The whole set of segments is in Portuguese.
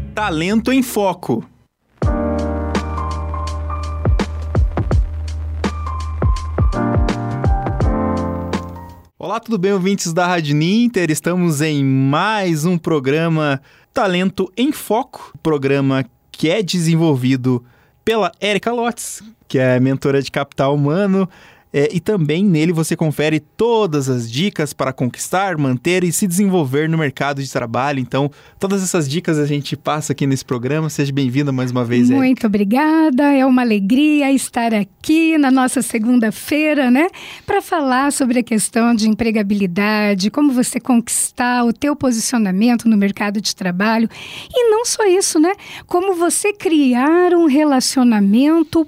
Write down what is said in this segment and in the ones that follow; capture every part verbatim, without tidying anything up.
Talento em Foco. Olá, tudo bem, ouvintes da Rádio Ninter? Estamos em mais um programa Talento em Foco, programa que é desenvolvido pela Érica Lotz, que é mentora de capital humano, é, e também nele você confere todas as dicas para conquistar, manter e se desenvolver no mercado de trabalho. Então, todas essas dicas a gente passa aqui nesse programa. Seja bem-vinda mais uma vez, Érica. Muito obrigada, é uma alegria estar aqui na nossa segunda-feira, né? Para falar sobre a questão de empregabilidade, como você conquistar o teu posicionamento no mercado de trabalho. E não só isso, né? Como você criar um relacionamento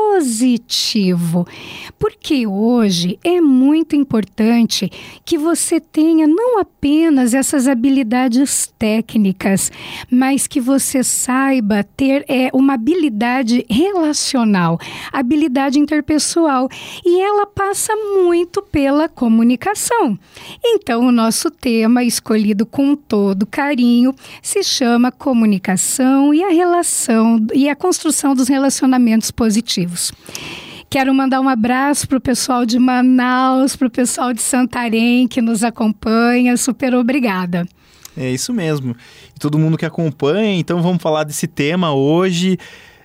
positivo, porque hoje é muito importante que você tenha não apenas essas habilidades técnicas, mas que você saiba ter é, uma habilidade relacional, habilidade interpessoal, e ela passa muito pela comunicação. Então, o nosso tema, escolhido com todo carinho, se chama comunicação e a relação e a construção dos relacionamentos positivos. Quero mandar um abraço para o pessoal de Manaus, para o pessoal de Santarém que nos acompanha. Super obrigada. É isso mesmo. E todo mundo que acompanha, então vamos falar desse tema hoje.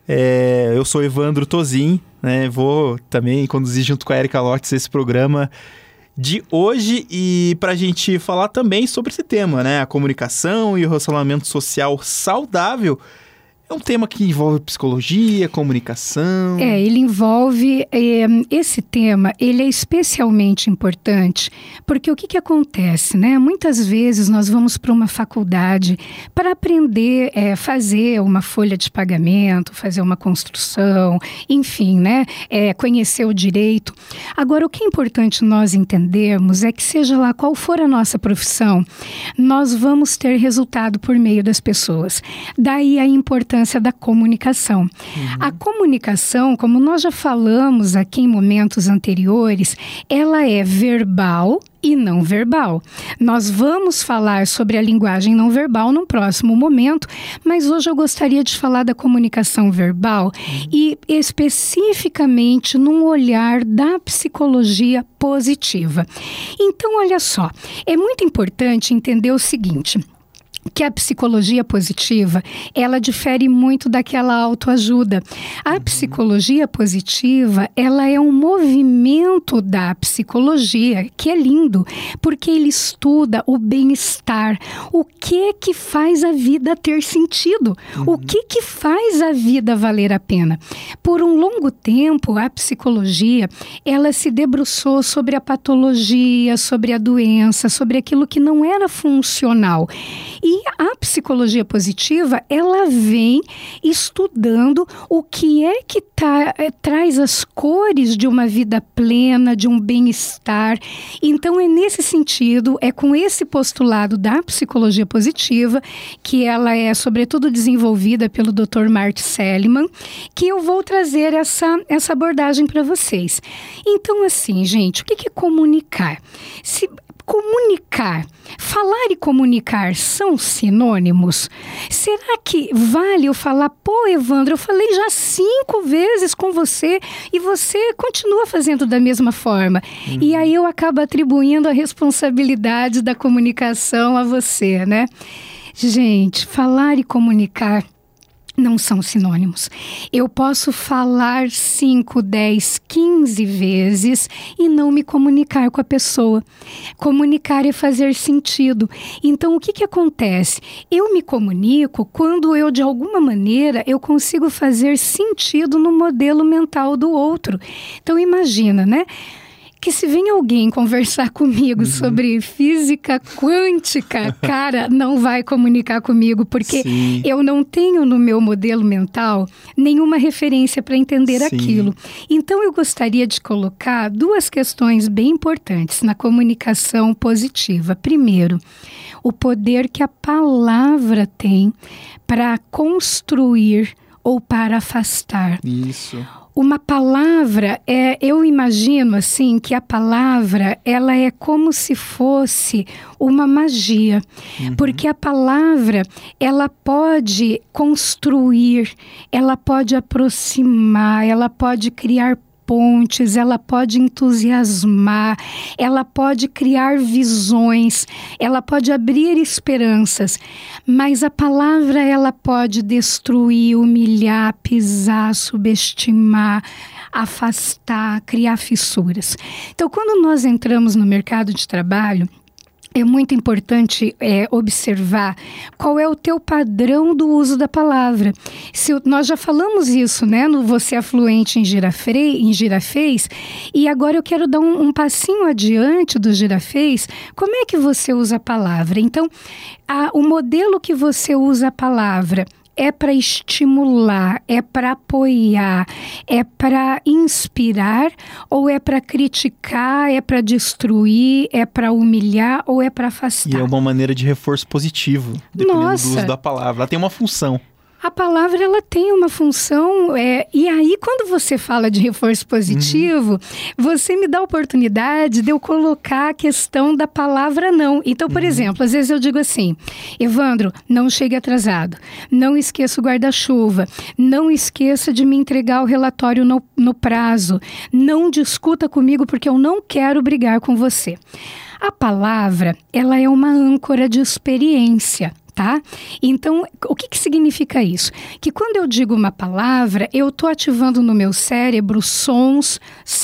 É, eu sou Evandro Tozin, né? Vou também conduzir junto com a Érica Lotz esse programa de hoje, e para a gente falar também sobre esse tema, né? A comunicação e o relacionamento social saudável. É um tema que envolve psicologia, comunicação. É, ele envolve... É, esse tema, ele é especialmente importante, porque o que, que acontece, né? Muitas vezes nós vamos para uma faculdade para aprender a é, fazer uma folha de pagamento, fazer uma construção, enfim, né? É, conhecer o direito. Agora, o que é importante nós entendermos é que, seja lá qual for a nossa profissão, nós vamos ter resultado por meio das pessoas. Daí a importância da comunicação. Uhum. A comunicação, como nós já falamos aqui em momentos anteriores, ela é verbal e não verbal. Nós vamos falar sobre a linguagem não verbal num próximo momento, mas hoje eu gostaria de falar da comunicação verbal uhum. e especificamente num olhar da psicologia positiva. Então, olha só, é muito importante entender o seguinte, que a psicologia positiva, ela difere muito daquela autoajuda. A uhum. psicologia positiva, ela é um movimento da psicologia, que é lindo, porque ele estuda o bem-estar, o que que faz a vida ter sentido, uhum. o que que faz a vida valer a pena. Por um longo tempo, a psicologia, ela se debruçou sobre a patologia, sobre a doença, sobre aquilo que não era funcional. E a psicologia positiva, ela vem estudando o que é que tá, é, traz as cores de uma vida plena, de um bem-estar. Então, é nesse sentido, é com esse postulado da psicologia positiva, que ela é, sobretudo, desenvolvida pelo doutor Marty Seligman, que eu vou trazer essa, essa abordagem para vocês. Então, assim, gente, o que é comunicar? Se... Comunicar, falar e comunicar são sinônimos? Será que vale eu falar, pô, Evandro, eu falei já cinco vezes com você e você continua fazendo da mesma forma? Uhum. E aí eu acabo atribuindo a responsabilidade da comunicação a você, né? Gente, falar e comunicar não são sinônimos. Eu posso falar cinco, dez, quinze vezes e não me comunicar com a pessoa. Comunicar é fazer sentido. Então, o que que acontece? Eu me comunico quando eu, de alguma maneira, eu consigo fazer sentido no modelo mental do outro. Então, imagina, né? Que se vem alguém conversar comigo uhum. sobre física quântica, cara, não vai comunicar comigo, porque Sim. eu não tenho no meu modelo mental nenhuma referência para entender Sim. aquilo. Então, eu gostaria de colocar duas questões bem importantes na comunicação positiva. Primeiro, o poder que a palavra tem para construir ou para afastar. Isso. Uma palavra, é, eu imagino assim que a palavra ela é como se fosse uma magia, uhum. porque a palavra ela pode construir, ela pode aproximar, ela pode criar pontes, ela pode entusiasmar, ela pode criar visões, ela pode abrir esperanças, mas a palavra ela pode destruir, humilhar, pisar, subestimar, afastar, criar fissuras. Então, quando nós entramos no mercado de trabalho, é muito importante é, observar qual é o teu padrão do uso da palavra. Se, nós já falamos isso, né, no Você é Fluente em, girafre, em Girafez, e agora eu quero dar um, um passinho adiante do Girafez. Como é que você usa a palavra? Então, a, o modelo que você usa a palavra é para estimular, é para apoiar, é para inspirar, ou é para criticar, é para destruir, é para humilhar ou é para afastar? E é uma maneira de reforço positivo, dependendo Nossa. do uso da palavra. Ela tem uma função. A palavra, ela tem uma função, é, e aí quando você fala de reforço positivo, uhum. você me dá a oportunidade de eu colocar a questão da palavra não. Então, por uhum. exemplo, às vezes eu digo assim, Evandro, não chegue atrasado, não esqueça o guarda-chuva, não esqueça de me entregar o relatório no, no prazo, não discuta comigo porque eu não quero brigar com você. A palavra, ela é uma âncora de experiência. Tá? Então, o que, que significa isso? Que quando eu digo uma palavra, eu estou ativando no meu cérebro sons,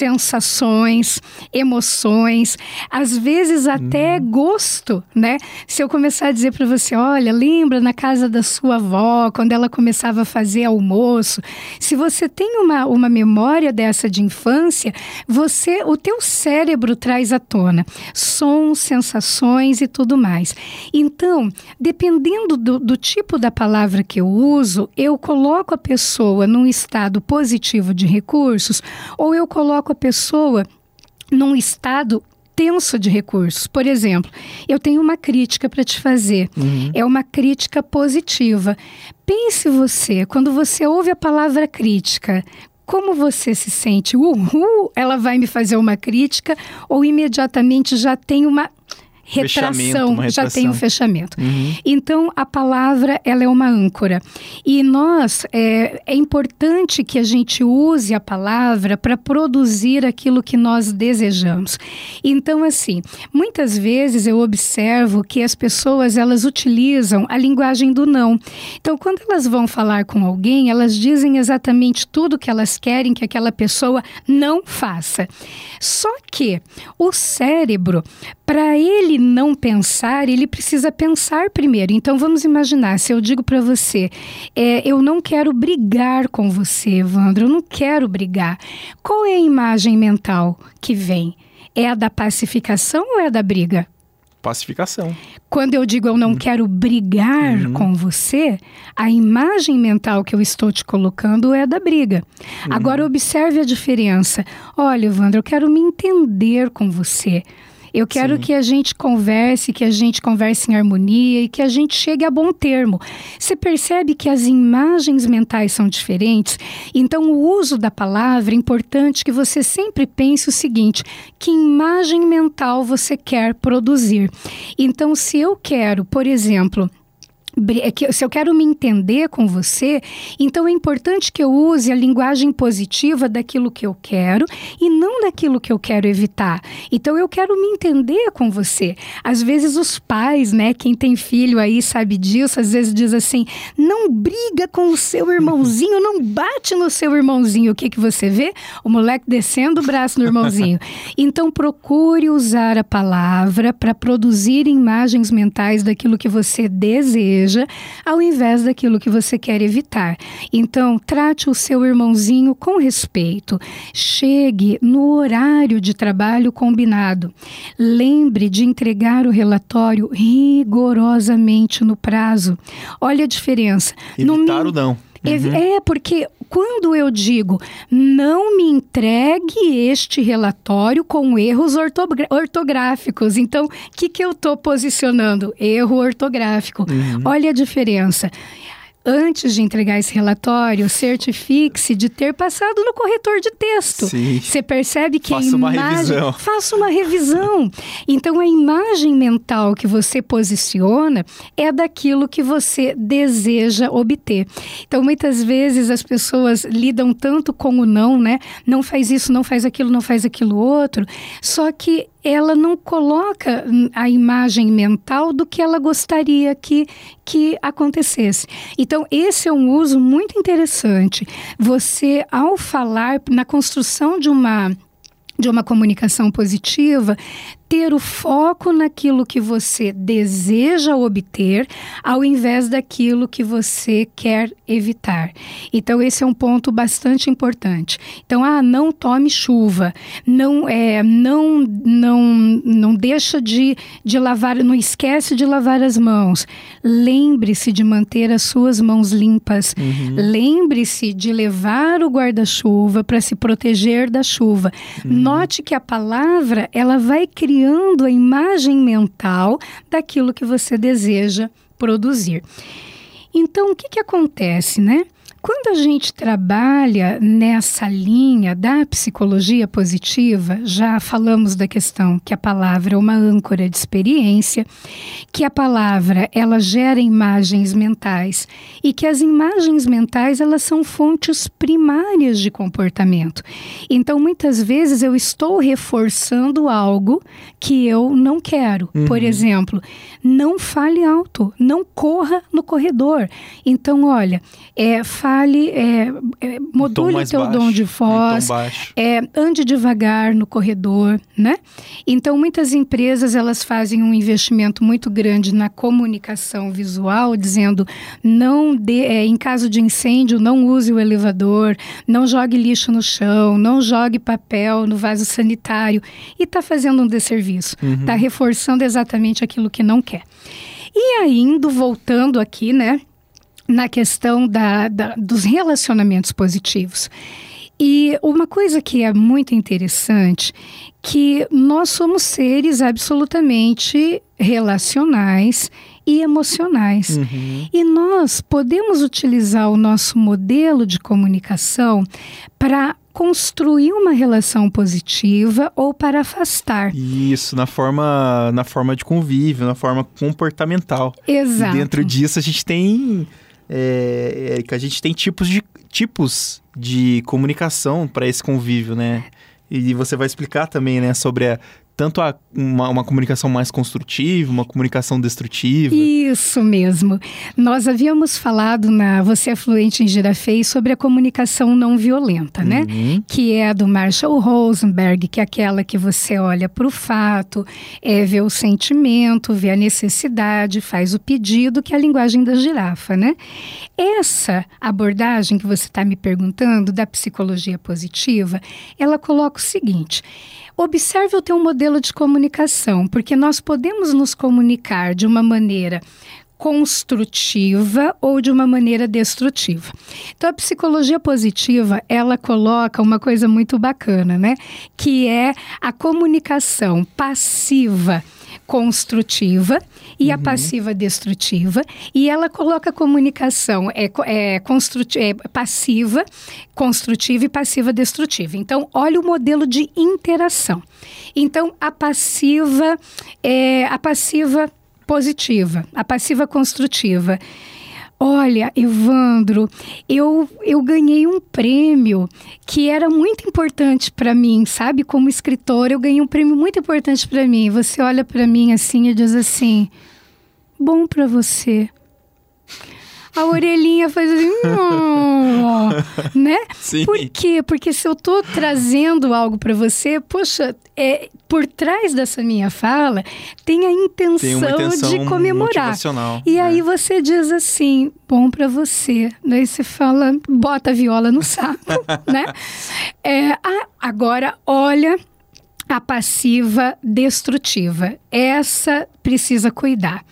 sensações, emoções, às vezes até hum. gosto, né? Se eu começar a dizer para você, olha, lembra na casa da sua avó, quando ela começava a fazer almoço? Se você tem uma, uma memória dessa de infância, você, o teu cérebro traz à tona sons, sensações e tudo mais. Então, dependendo Dependendo do, do tipo da palavra que eu uso, eu coloco a pessoa num estado positivo de recursos ou eu coloco a pessoa num estado tenso de recursos. Por exemplo, eu tenho uma crítica para te fazer. Uhum. É uma crítica positiva. Pense você, quando você ouve a palavra crítica, como você se sente? Uhul, ela vai me fazer uma crítica ou imediatamente já tem uma... Retração, já tem um fechamento. Uhum. Então, a palavra, ela é uma âncora. E nós, é, é importante que a gente use a palavra para produzir aquilo que nós desejamos. Então, assim, muitas vezes eu observo que as pessoas, elas utilizam a linguagem do não. Então, quando elas vão falar com alguém, elas dizem exatamente tudo que elas querem que aquela pessoa não faça. Só que o cérebro, para ele não pensar, ele precisa pensar primeiro. Então, vamos imaginar, se eu digo para você, é, eu não quero brigar com você, Evandro, eu não quero brigar. Qual é a imagem mental que vem? É a da pacificação ou é a da briga? Pacificação. Quando eu digo eu não uhum. quero brigar uhum. com você, a imagem mental que eu estou te colocando é a da briga. Uhum. Agora, observe a diferença. Olha, Evandro, eu quero me entender com você. Eu quero Sim. que a gente converse, que a gente converse em harmonia e que a gente chegue a bom termo. Você percebe que as imagens mentais são diferentes? Então, o uso da palavra é importante que você sempre pense o seguinte, que imagem mental você quer produzir? Então, se eu quero, por exemplo... se eu quero me entender com você, então é importante que eu use a linguagem positiva daquilo que eu quero e não daquilo que eu quero evitar. Então eu quero me entender com você. Às vezes os pais, né, quem tem filho aí sabe disso, às vezes diz assim, não briga com o seu irmãozinho, não bate no seu irmãozinho. O que que você vê? O moleque descendo o braço no irmãozinho. Então procure usar a palavra para produzir imagens mentais daquilo que você deseja, ao invés daquilo que você quer evitar. Então, trate o seu irmãozinho com respeito. Chegue no horário de trabalho combinado. Lembre de entregar o relatório rigorosamente no prazo. Olha a diferença. Evitar o não. Uhum. É, porque quando eu digo não me entregue este relatório com erros ortogra- ortográficos, então o que, que eu estou posicionando? Erro ortográfico. Uhum. Olha a diferença. antes de entregar esse relatório, certifique-se de ter passado no corretor de texto. Sim. Você percebe que Faça a imagem... uma revisão. Faça uma revisão. Então, a imagem mental que você posiciona é daquilo que você deseja obter. Então, muitas vezes as pessoas lidam tanto com o não, né? Não faz isso, não faz aquilo, não faz aquilo outro. Só que ela não coloca a imagem mental do que ela gostaria que, que acontecesse. Então, esse é um uso muito interessante. Você, ao falar na construção de uma, de uma comunicação positiva, ter o foco naquilo que você deseja obter, ao invés daquilo que você quer evitar. Então, esse é um ponto bastante importante. Então, ah, não tome chuva, não, é, não, não, não deixa de, de lavar, não esquece de lavar as mãos. Lembre-se de manter as suas mãos limpas. Uhum. Lembre-se de levar o guarda-chuva para se proteger da chuva. Uhum. Note que a palavra, ela vai criando a imagem mental daquilo que você deseja produzir. Então, o que que acontece, né? Quando a gente trabalha nessa linha da psicologia positiva, já falamos da questão que a palavra é uma âncora de experiência, que a palavra ela gera imagens mentais e que as imagens mentais elas são fontes primárias de comportamento. Então, muitas vezes eu estou reforçando algo que eu não quero. Uhum. Por exemplo, não fale alto, não corra no corredor. Então, olha, é, fale, é, é, module o teu baixo, dom de voz, é, ande devagar no corredor, né? Então, muitas empresas, elas fazem um investimento muito grande na comunicação visual, dizendo, não dê, é, em caso de incêndio, não use o elevador, não jogue lixo no chão, não jogue papel no vaso sanitário, e está fazendo um desserviço, está uhum. reforçando exatamente aquilo que não quer. E ainda, voltando aqui, né, na questão da, da, dos relacionamentos positivos. E uma coisa que é muito interessante, que nós somos seres absolutamente relacionais e emocionais. Uhum. E nós podemos utilizar o nosso modelo de comunicação para construir uma relação positiva ou para afastar. Isso, na forma, na forma de convívio, na forma comportamental. Exato. E dentro disso a gente tem... É, é, que a gente tem tipos de, tipos de comunicação para esse convívio, né? E você vai explicar também, né, sobre a, tanto a, uma, uma comunicação mais construtiva, uma comunicação destrutiva. Isso mesmo. Nós havíamos falado na Você é Fluente em Girafales sobre a comunicação não violenta, né? Uhum. Que é a do Marshall Rosenberg, que é aquela que você olha para o fato, é, vê o sentimento, vê a necessidade, faz o pedido, que é a linguagem da girafa, né? Essa abordagem que você está me perguntando, da psicologia positiva, ela coloca o seguinte: observe o teu modelo de comunicação, porque nós podemos nos comunicar de uma maneira construtiva ou de uma maneira destrutiva. Então, a psicologia positiva, ela coloca uma coisa muito bacana, né? Que é a comunicação passiva construtiva e uhum. a passiva destrutiva, e ela coloca a comunicação é, é, construti- é, passiva, construtiva e passiva destrutiva. Então, olha o modelo de interação. Então, a passiva é a passiva positiva, a passiva construtiva. Olha, Evandro, eu, eu ganhei um prêmio que era muito importante para mim, sabe? Como escritora, eu ganhei um prêmio muito importante para mim. Você olha para mim assim e diz assim, bom para você. A orelhinha faz assim, oh, né? Sim. Por quê? Porque se eu tô trazendo algo para você, poxa, é, por trás dessa minha fala, tem a intenção, tem uma intenção de comemorar. E né? aí você diz assim, bom para você. Daí você fala, bota a viola no saco, né? É, ah, agora, olha a passiva destrutiva. Essa precisa cuidar.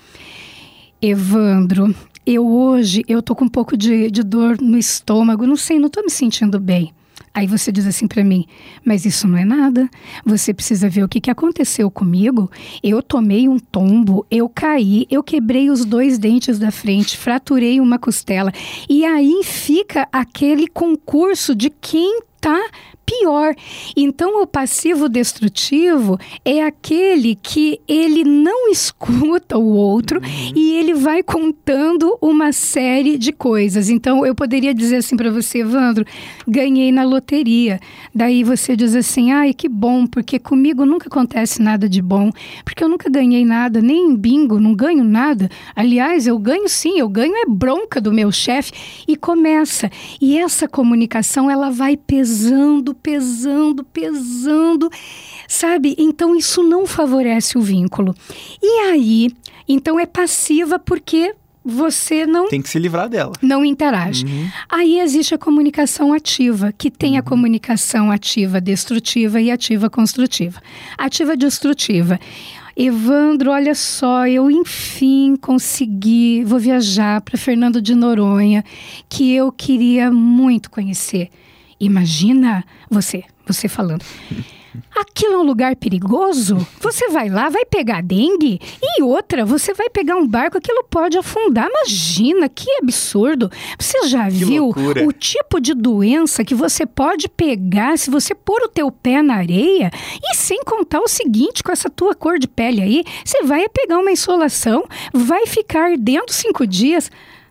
Evandro, eu hoje, eu tô com um pouco de, de dor no estômago, não sei, não tô me sentindo bem. Aí você diz assim para mim, mas isso não é nada. Você precisa ver o que, que aconteceu comigo. Eu tomei um tombo, eu caí, eu quebrei os dois dentes da frente, fraturei uma costela. E aí fica aquele concurso de quem tá pior. Então, o passivo destrutivo é aquele que ele não escuta o outro uhum. e ele vai contando uma série de coisas. Então, eu poderia dizer assim para você, Evandro, ganhei na loteria. Daí você diz assim, ai, que bom, porque comigo nunca acontece nada de bom, porque eu nunca ganhei nada, nem em bingo, não ganho nada. Aliás, eu ganho sim, eu ganho é bronca do meu chefe. E começa. E essa comunicação, ela vai pesando, pesando, pesando, sabe? Então, isso não favorece o vínculo. E aí, então é passiva porque você não... Tem que se livrar dela. Não interage. Uhum. Aí existe a comunicação ativa, que tem uhum. a comunicação ativa destrutiva e ativa construtiva. Ativa destrutiva. Evandro, olha só, eu enfim consegui, vou viajar para Fernando de Noronha, que eu queria muito conhecer. Imagina você, você falando, aquilo é um lugar perigoso? Você vai lá, vai pegar dengue? E outra, você vai pegar um barco, aquilo pode afundar. Imagina, que absurdo. Você já que viu loucura. O tipo de doença que você pode pegar se você pôr o teu pé na areia? E sem contar o seguinte, com essa tua cor de pele aí, você vai pegar uma insolação, vai ficar ardendo cinco dias...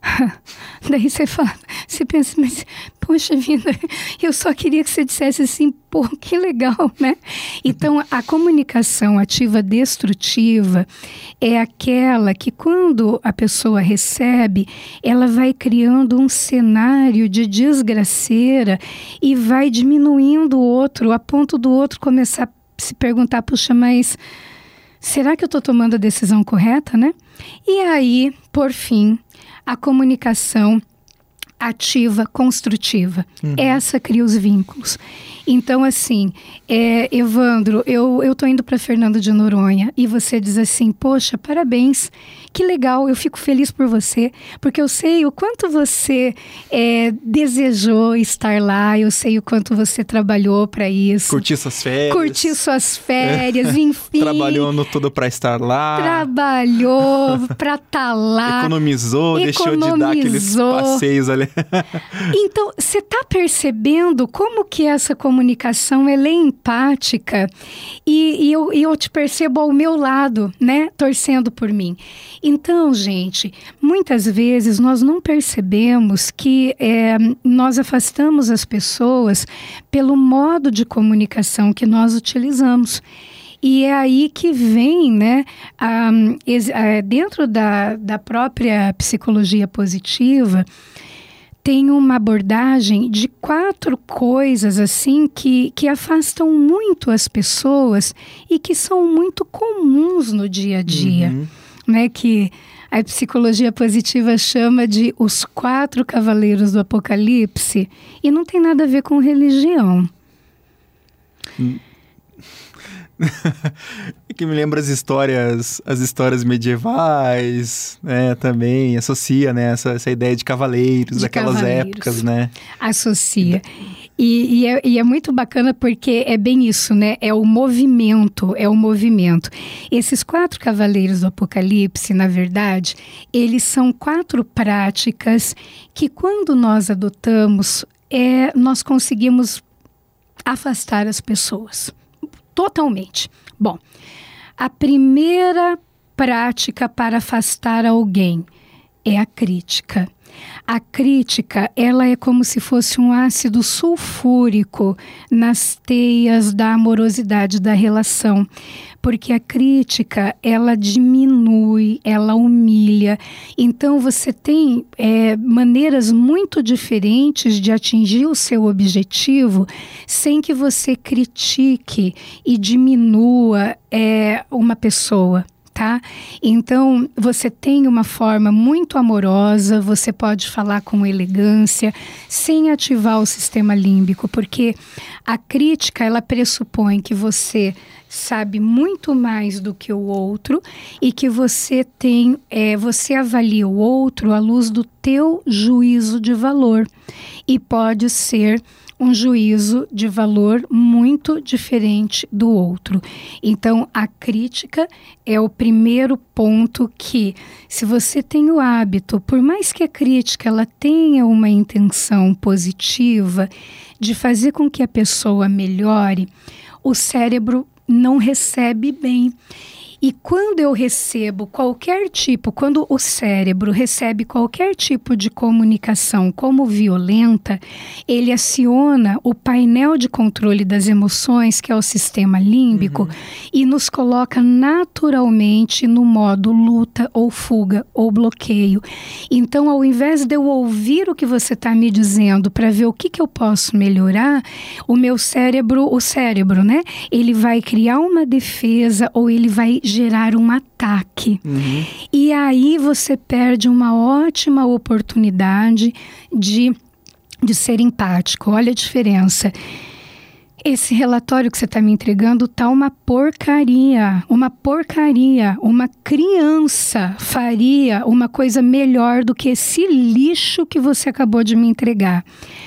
Daí você fala, você pensa, mas poxa vida, eu só queria que você dissesse assim, pô, que legal, né? Então, a comunicação ativa destrutiva é aquela que quando a pessoa recebe, ela vai criando um cenário de desgraceira e vai diminuindo o outro, a ponto do outro começar a se perguntar, puxa, mas será que eu estou tomando a decisão correta, né? E aí, por fim, a comunicação ativa, construtiva. Uhum. Essa cria os vínculos. Então, assim, é, Evandro, eu, eu tô indo para Fernando de Noronha e você diz assim, poxa, parabéns, que legal, eu fico feliz por você, porque eu sei o quanto você é, desejou estar lá, eu sei o quanto você trabalhou para isso. Curtir suas férias. Curtir suas férias, enfim. Trabalhou no tudo para estar lá. Trabalhou para estar tá lá. Economizou, Economizou, deixou de dar aqueles passeios ali. Então, você está percebendo como que essa comunicação ela é empática e, e, eu, e eu te percebo ao meu lado, né? Torcendo por mim. Então, gente, muitas vezes nós não percebemos que é, nós afastamos as pessoas pelo modo de comunicação que nós utilizamos. E é aí que vem, né, um, dentro da, da própria psicologia positiva, tem uma abordagem de quatro coisas assim que, que afastam muito as pessoas e que são muito comuns no dia a dia, uhum. né, que a psicologia positiva chama de os quatro cavaleiros do Apocalipse e não tem nada a ver com religião. Hum. Que me lembra as histórias, as histórias medievais, né, também associa, né, essa, essa ideia de cavaleiros, de daquelas cavaleiros. Épocas, né? Associa. E, e, é, e é muito bacana porque é bem isso, né? É o movimento, é o movimento. Esses quatro cavaleiros do Apocalipse, na verdade, eles são quatro práticas que quando nós adotamos, é, nós conseguimos afastar as pessoas. Totalmente. Bom, a primeira prática para afastar alguém é a crítica. A crítica, ela é como se fosse um ácido sulfúrico nas teias da amorosidade da relação, porque a crítica, ela diminui, ela humilha. Então, você tem é, maneiras muito diferentes de atingir o seu objetivo sem que você critique e diminua é, uma pessoa. Tá? Então, você tem uma forma muito amorosa, você pode falar com elegância, sem ativar o sistema límbico, porque a crítica, ela pressupõe que você sabe muito mais do que o outro e que você tem, é, você avalia o outro à luz do teu juízo de valor e pode ser um juízo de valor muito diferente do outro. Então, a crítica é o primeiro ponto que, se você tem o hábito, por mais que a crítica ela tenha uma intenção positiva de fazer com que a pessoa melhore, o cérebro não recebe bem. E quando eu recebo qualquer tipo, quando o cérebro recebe qualquer tipo de comunicação como violenta, ele aciona o painel de controle das emoções, que é o sistema límbico, uhum. e nos coloca naturalmente no modo luta ou fuga ou bloqueio. Então, ao invés de eu ouvir o que você está me dizendo para ver o que, que eu posso melhorar, o meu cérebro, o cérebro, né? Ele vai criar uma defesa ou ele vai gerar um ataque. Uhum. E aí você perde uma ótima oportunidade de, de ser empático. Olha a diferença. Esse relatório que você está me entregando tá uma porcaria, uma porcaria. Uma criança faria uma coisa melhor do que esse lixo que você acabou de me entregar.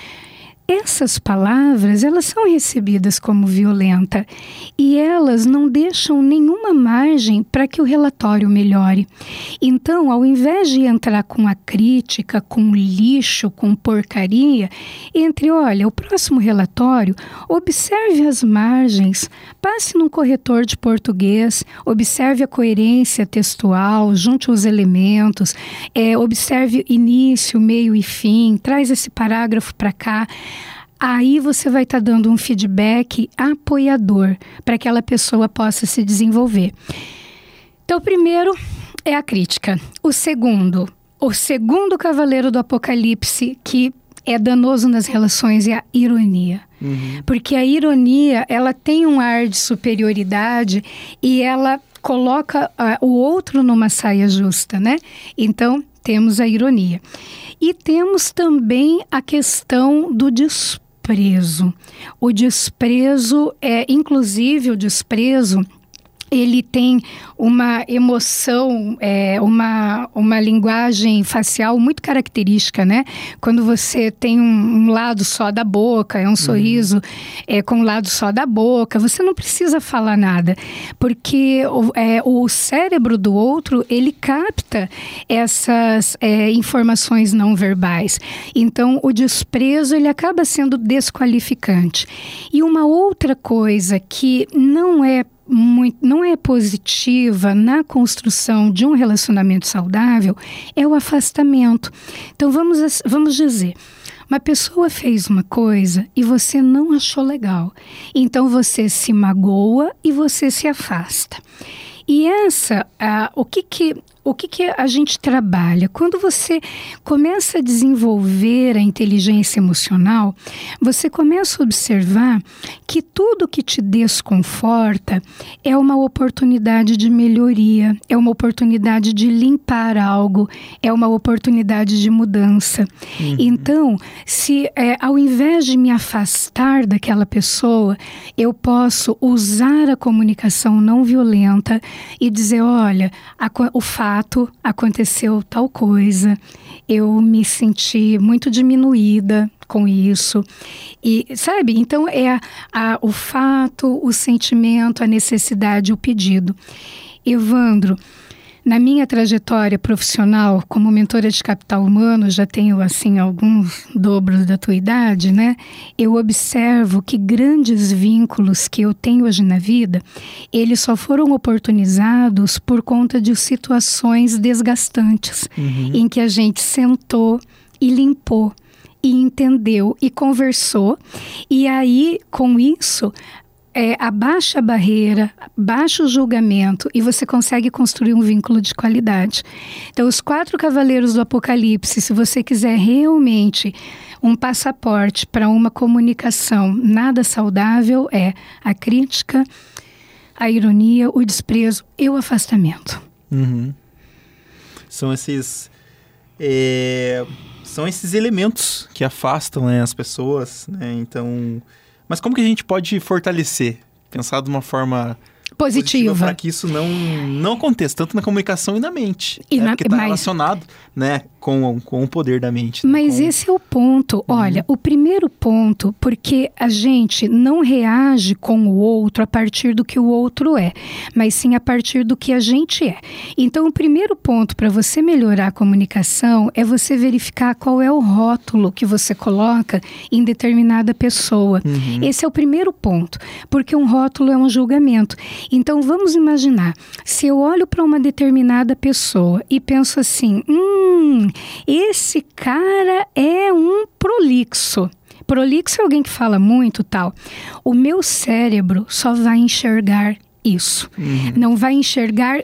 Essas palavras, elas são recebidas como violenta e elas não deixam nenhuma margem para que o relatório melhore. Então, ao invés de entrar com a crítica, com lixo, com porcaria, entre, olha, o próximo relatório, observe as margens, passe num corretor de português, observe a coerência textual, junte os elementos, é, observe início, meio e fim, traz esse parágrafo para cá. Aí você vai estar tá dando um feedback apoiador para que aquela pessoa possa se desenvolver. Então, o primeiro é a crítica. O segundo, o segundo cavaleiro do Apocalipse, que é danoso nas relações, é a ironia. Uhum. Porque a ironia, ela tem um ar de superioridade e ela coloca uh, o outro numa saia justa, né? Então, temos a ironia. E temos também a questão do desprezo. O desprezo, é, inclusive o desprezo, ele tem uma emoção, é, uma, uma linguagem facial muito característica, né? Quando você tem um, um lado só da boca, é um sorriso uhum. é, com um lado só da boca, você não precisa falar nada, porque o, é, o cérebro do outro, ele capta essas é, informações não verbais. Então, o desprezo, ele acaba sendo desqualificante. E uma outra coisa que não é Muito, não é positiva na construção de um relacionamento saudável é o afastamento. Então vamos, vamos dizer, uma pessoa fez uma coisa e você não achou legal, então você se magoa e você se afasta. E essa, ah, o que que O que, que a gente trabalha? Quando você começa a desenvolver a inteligência emocional, você começa a observar que tudo que te desconforta é uma oportunidade de melhoria, é uma oportunidade de limpar algo, é uma oportunidade de mudança. Uhum. Então, se é, ao invés de me afastar daquela pessoa, eu posso usar a comunicação não violenta e dizer, olha, a, o fato aconteceu tal coisa, eu me senti muito diminuída com isso. E, sabe, então é a, a, o fato, o sentimento, a necessidade, o pedido. Evandro, na minha trajetória profissional como mentora de capital humano, já tenho assim alguns dobros da tua idade, né? Eu observo que grandes vínculos que eu tenho hoje na vida, eles só foram oportunizados por conta de situações desgastantes, uhum. em que a gente sentou e limpou, e entendeu, e conversou, e aí, com isso, É, abaixa a barreira, baixa o julgamento e você consegue construir um vínculo de qualidade. Então, os quatro cavaleiros do Apocalipse, se você quiser realmente um passaporte para uma comunicação nada saudável, é a crítica, a ironia, o desprezo e o afastamento. Uhum. São esses... É, são esses elementos que afastam, né, as pessoas, né? Então... Mas como que a gente pode fortalecer? Pensar de uma forma positiva. Para que isso não, não aconteça, tanto na comunicação e na mente. E né? na, Porque está mas... relacionado, né, com, com o poder da mente. Né? Mas com... esse é o ponto. Uhum. Olha, o primeiro ponto, porque a gente não reage com o outro a partir do que o outro é, mas sim a partir do que a gente é. Então, o primeiro ponto para você melhorar a comunicação é você verificar qual é o rótulo que você coloca em determinada pessoa. Uhum. Esse é o primeiro ponto, porque um rótulo é um julgamento. Então, vamos imaginar, se eu olho para uma determinada pessoa e penso assim, hum, esse cara é um prolixo. Prolixo é alguém que fala muito, tal. O meu cérebro só vai enxergar isso. Uhum. Não vai enxergar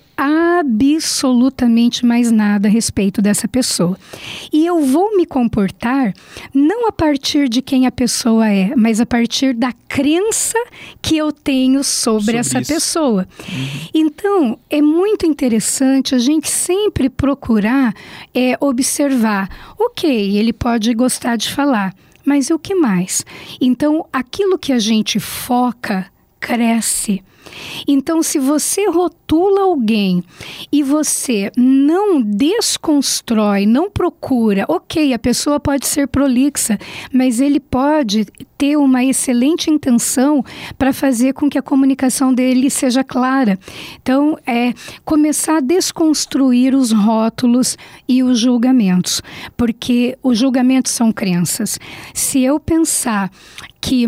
absolutamente mais nada a respeito dessa pessoa. E eu vou me comportar não a partir de quem a pessoa é, mas a partir da crença que eu tenho sobre, sobre essa isso. pessoa. Uhum. Então, é muito interessante a gente sempre procurar é, observar. Ok, ele pode gostar de falar, mas e o que mais? Então, aquilo que a gente foca cresce. Então, se você rotula alguém e você não desconstrói, não procura, ok, a pessoa pode ser prolixa, mas ele pode ter uma excelente intenção para fazer com que a comunicação dele seja clara. Então, é começar a desconstruir os rótulos e os julgamentos, porque os julgamentos são crenças. Se eu pensar que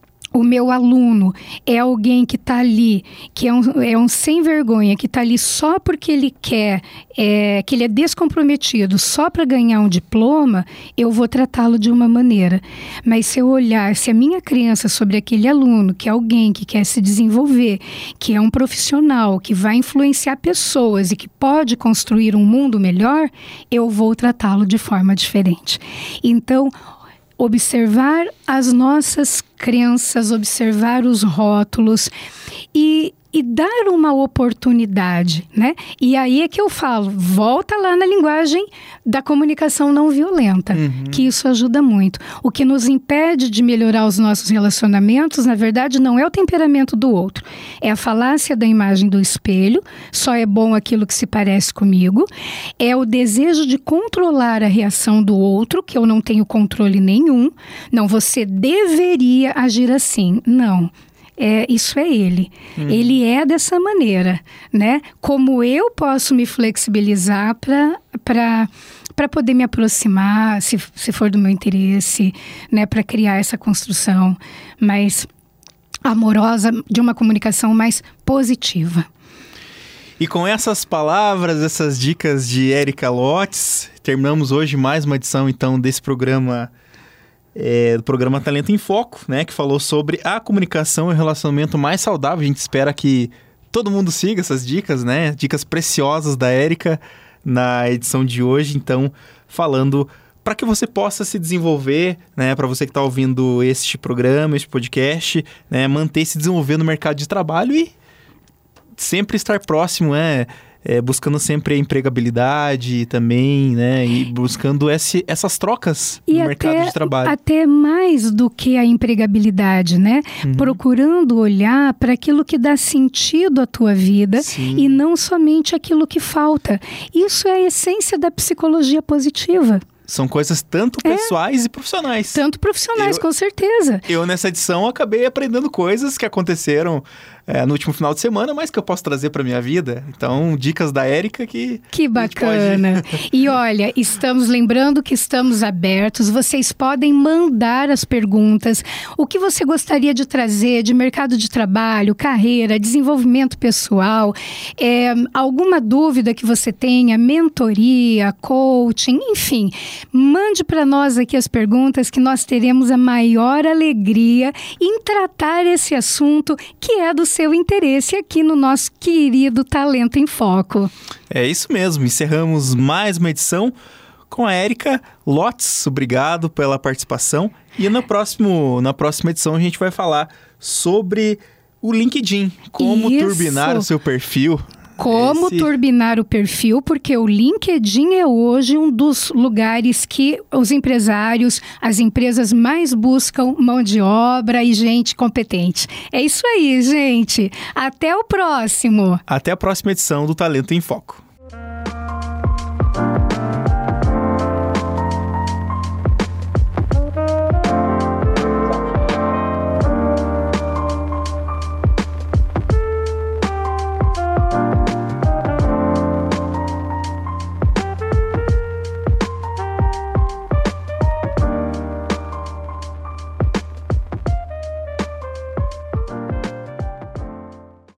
o meu aluno é alguém que está ali, que é um, é um sem vergonha, que está ali só porque ele quer, é, que ele é descomprometido, só para ganhar um diploma, eu vou tratá-lo de uma maneira. Mas se eu olhar, se a minha crença sobre aquele aluno, que é alguém que quer se desenvolver, que é um profissional, que vai influenciar pessoas e que pode construir um mundo melhor, eu vou tratá-lo de forma diferente. Então, observar as nossas crenças, observar os rótulos e, e dar uma oportunidade, né? E aí é que eu falo, volta lá na linguagem da comunicação não violenta, uhum. que isso ajuda muito. O que nos impede de melhorar os nossos relacionamentos, na verdade, não é o temperamento do outro, é a falácia da imagem do espelho, só é bom aquilo que se parece comigo, é o desejo de controlar a reação do outro, que eu não tenho controle nenhum, não, você deveria agir assim, não. É, isso é ele. Hum. Ele é dessa maneira, né? Como eu posso me flexibilizar para para poder me aproximar, se, se for do meu interesse, né? Para criar essa construção mais amorosa, de uma comunicação mais positiva. E com essas palavras, essas dicas de Érica Lotz, terminamos hoje mais uma edição, então, desse programa... É, do programa Talento em Foco, né, que falou sobre a comunicação e o relacionamento mais saudável. A gente espera que todo mundo siga essas dicas, né, dicas preciosas da Érica na edição de hoje, então, falando para que você possa se desenvolver, né, para você que está ouvindo este programa, este podcast, né, manter se desenvolver no mercado de trabalho e sempre estar próximo, né, É, buscando sempre a empregabilidade também, né? E buscando esse, essas trocas e no até, mercado de trabalho. Até mais do que a empregabilidade, né? Uhum. Procurando olhar para aquilo que dá sentido à tua vida. Sim. E não somente aquilo que falta. Isso é a essência da psicologia positiva. São coisas tanto pessoais é, e profissionais. Tanto profissionais, eu, com certeza. Eu, nessa edição, acabei aprendendo coisas que aconteceram é, no último final de semana, mas que eu posso trazer para minha vida. Então, dicas da Érica que... Que bacana. Pode... E olha, estamos lembrando que estamos abertos. Vocês podem mandar as perguntas. O que você gostaria de trazer de mercado de trabalho, carreira, desenvolvimento pessoal, é, alguma dúvida que você tenha, mentoria, coaching, enfim... Mande para nós aqui as perguntas que nós teremos a maior alegria em tratar esse assunto que é do seu interesse aqui no nosso querido Talento em Foco. É isso mesmo, encerramos mais uma edição com a Érica Lotz. Obrigado pela participação e no próximo, na próxima edição a gente vai falar sobre o LinkedIn, como isso. turbinar o seu perfil. Como Esse... turbinar o perfil, porque o LinkedIn é hoje um dos lugares que os empresários, as empresas mais buscam mão de obra e gente competente. É isso aí, gente. Até o próximo. Até a próxima edição do Talento em Foco.